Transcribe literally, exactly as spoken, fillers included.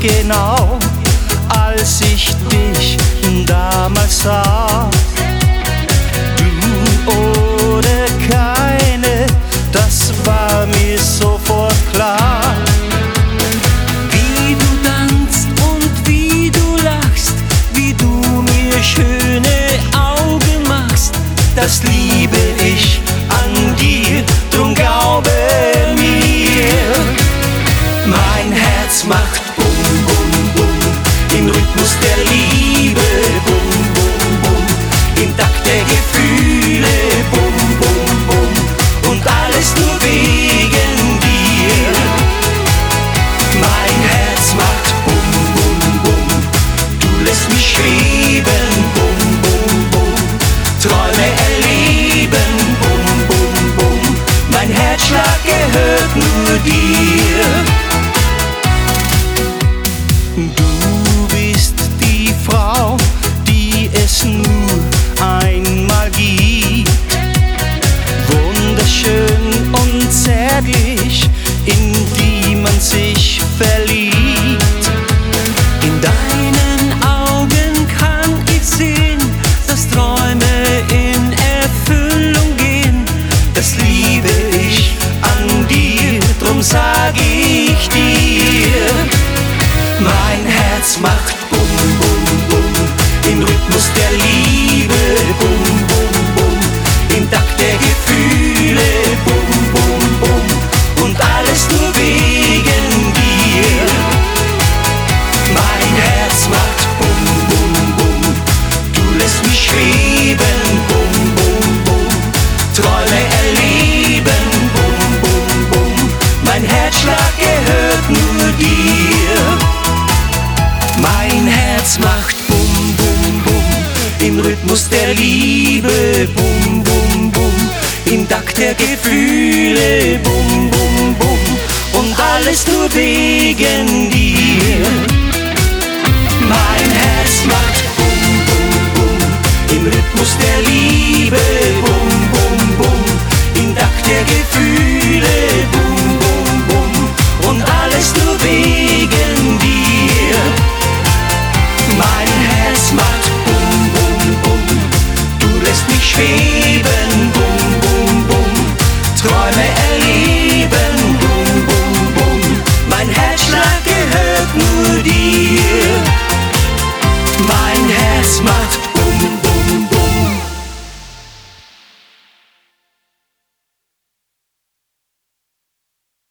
genau, als ich dich damals sah. Du oder keine, das war mir sofort klar. Wie du tanzt und wie du lachst, wie du mir schöne Augen machst, das liebe ich an dir, drum glaube mir. Mein Herz macht bum, bum, bum, im Rhythmus der Liebe, bum, bum, bum, im Takt der Gefühle, bum, bum, bum, und alles nur wegen dir. Mein Herz macht bum, bum, bum, du lässt mich schweben, bum, bum, bum, Träume erleben, bum, bum, bum, mein Herzschlag gehört nur dir. Du bist die Frau, die es nur einmal gibt. Wunderschön und zärtlich, in die man sich verliebt. In deinen Augen kann ich sehen, dass Träume in Erfüllung gehen. Das liebe ich an dir, drum sag ich dir. Mein Herz macht bum, bum, bum, im Rhythmus der Liebe, bum, bum, bum, im Takt der Gefühle, bum, bum, bum, und alles nur wegen dir. Mein Herz macht bum, bum, bum, du lässt mich schweben, bum, bum, bum, Träume erleben, bum, bum, bum, mein Herzschlag gehört nur dir. Mein Herz macht bum, bum, bum, im Rhythmus der Liebe, bum, bum, bum, im Takt der Gefühle, bum, bum, bum, und alles nur wegen dir. Mein Herz macht bum, bum, bum, im Rhythmus der Liebe, bum, bum, bum, im Takt der Gefühle, bum, bum, bum, und alles nur wegen dir. Mein Herz macht bum, bum, bum, du lässt mich schweben, bum, bum, bum, Träume erleben, bum, bum, bum, mein Herzschlag gehört nur dir. Mein Herz macht